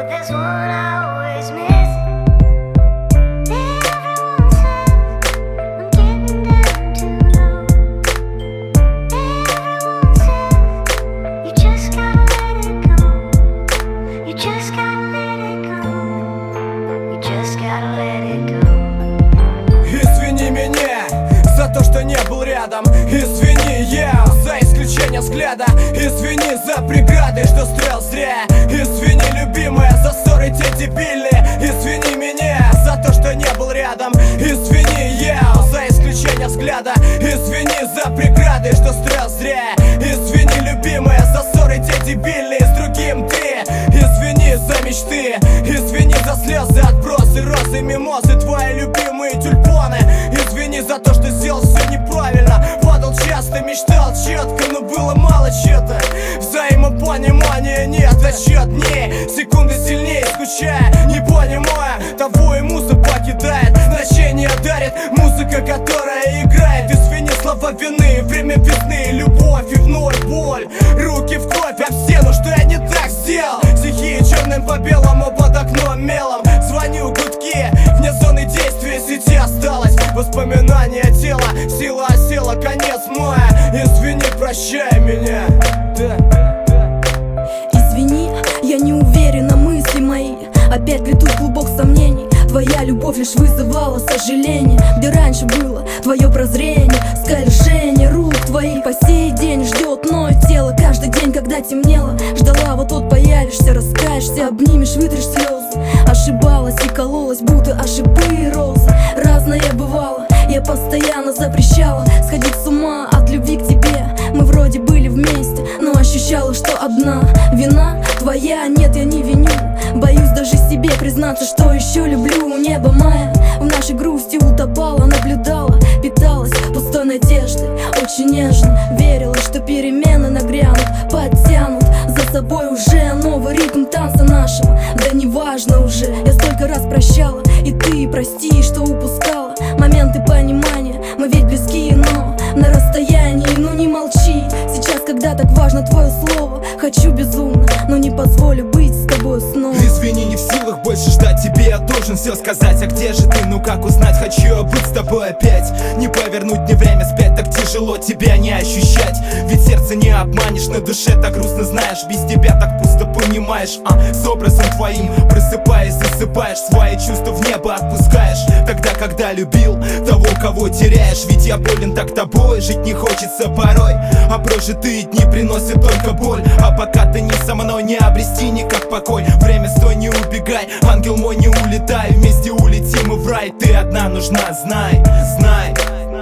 but there's one I always miss. Everyone says I'm getting down too low. Everyone says you just gotta let it go. You just gotta let it go. You just gotta let it go. Извини меня за то, что не был рядом. Извини, я за исключение взгляда. Извини за преграды, что строил зря. Извини, любимая, за ссоры те дебильные. Извини меня за то, что не был рядом. Извини, я за исключение взгляда. Извини за преграды, что строил зря. Извини, любимая, за ссоры те дебильные. С другим ты. Извини за мечты. Извини за слезы, отбросы, розы, мимозы, твои любимые тюльпаны. Извини за то, что сделал все неправильно. Падал часто, мечтал четко, но было мало чего-то. Взаимопонимания нет, а счет дней, секунды сильнее скучая, не понимая того, и муза покидает, значение дарит музыка, которая играет. Извини, слова вины, время весны, любовь и вновь боль. Руки в кровь об стену, что я не так сделал. Стихи черным по белому под окном мелом. Звоню, гудки, вне зоны действия сети осталось воспоминания тела. Сила осела, конец мая. Извини, прощай меня. Извини, я не уверена, мысли мои опять плетут клубок сомнений. Твоя любовь лишь вызывала сожаление, где раньше было твое прозрение. Скольжение рук твоих по сей день ждет ноет тело. Каждый день, когда темнело, ждала, вот появишься, раскаешься, обнимешь, вытрешь слезы. Ошибалась и кололась, будто ошибы розы. Разное бывало, я постоянно запрещала сходить с ума от любви к тебе. Мы вроде были вместе, но ощущала, что одна. Вина твоя, нет, я не виню. Боюсь даже себе признаться, что еще люблю. Небо мая в нашей грусти утопала, наблюдала, питалась пустой надеждой. Очень нежно верила, что перемены нагрянут, подтянут за собой уже новый ритм танца нашего. Да неважно уже, я столько раз прощала, и ты прости, что упускала моменты понимания. Мы ведь близки, но на расстоянии. Ну не молчи, сейчас, когда так важно твое слово. Хочу безумно, но не позволю быть с тобой снова. Извини, не в силах больше ждать, тебе я должен все сказать. А где же ты, ну как узнать, хочу я быть с тобой опять. Не повернуть мне время спять, так тяжело тебя не ощущать. Ведь сердце не обманешь, на душе так грустно, знаешь. Без тебя так пусто, понимаешь, с образом твоим просыпаясь, засыпаешь, свои чувства в небо отпускаешь. Тогда, когда любил того, кого теряешь. Ведь я болен так тобой, жить не хочется порой, а прожитые дни приносят только боль. А пока ты не со мной, не обрести никак покой. Время, стой, не убегай, ангел мой, не улетай. Вместе улетим и в рай, ты одна нужна, знай, знай.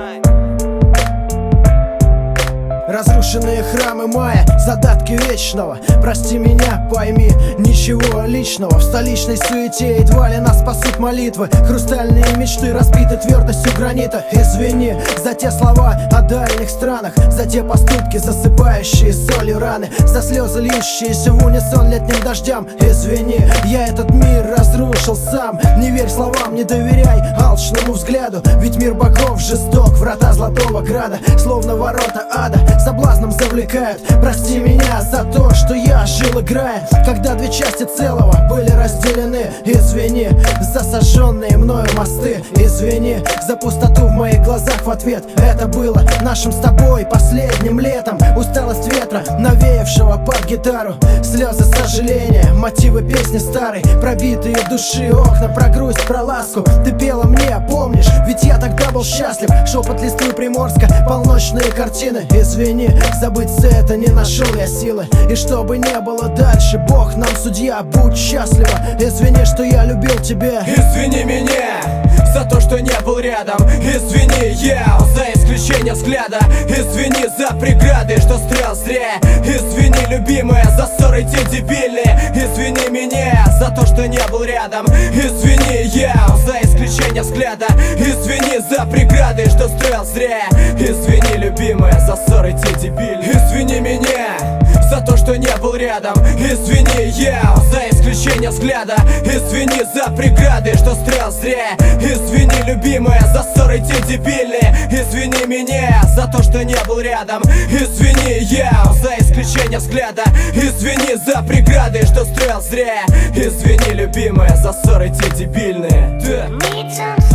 Разрушенные храмы мая, задатки вечного. Прости меня, пойми, ничего личного. В столичной суете едва ли нас спасут молитвы. Хрустальные мечты разбиты твердостью гранита. Извини за те слова о дальних странах, за те поступки, засыпающие солью раны, за слезы, льющиеся в унисон летним дождям. Извини, я этот мир разрушил сам. Не верь словам, не доверяй алчному взгляду. Ведь мир богов жесток, врата Золотого Града, словно ворота ада, соблазном завлекают. Прости меня за то, что я жил играя, когда две части целого были разделены. Извини за сожженные мною мосты. Извини за пустоту в моих глазах в ответ. Это было нашим с тобой последним летом. Усталость ветра, навеявшего под гитару. Слезы сожаления, мотивы песни старой. Пробитые души окна, про грусть, про ласку. Ты пела мне, помнишь? Ведь я тогда был счастлив. Шепот листвы Приморска, полночные картины. Извини, забыться это не нашел я силы. И что бы не было дальше, Бог нам судья, будь счастлива. Извини, что я любил тебя. Извини меня за то, что не был рядом. Извини, я за исключение взгляда. Извини за преграды, что строил зря. Извини, любимая, за ссоры те дебильные. Извини меня за то, что не был рядом. Извини, я за исключение взгляда. Извини за преграды, что строил зря. Извини, любимая, за ссоры те дебильные. Извини меня за то, что не был был рядом. Извини, я за исключение взгляда. Извини за преграды, что стрел зря. Извини, любимая, за ссоры те дебильные. Извини меня за то, что не был рядом. Извини, я за исключение взгляда. Извини за преграды, что стрел зря. Извини, любимая, за ссоры те дебильные. Need some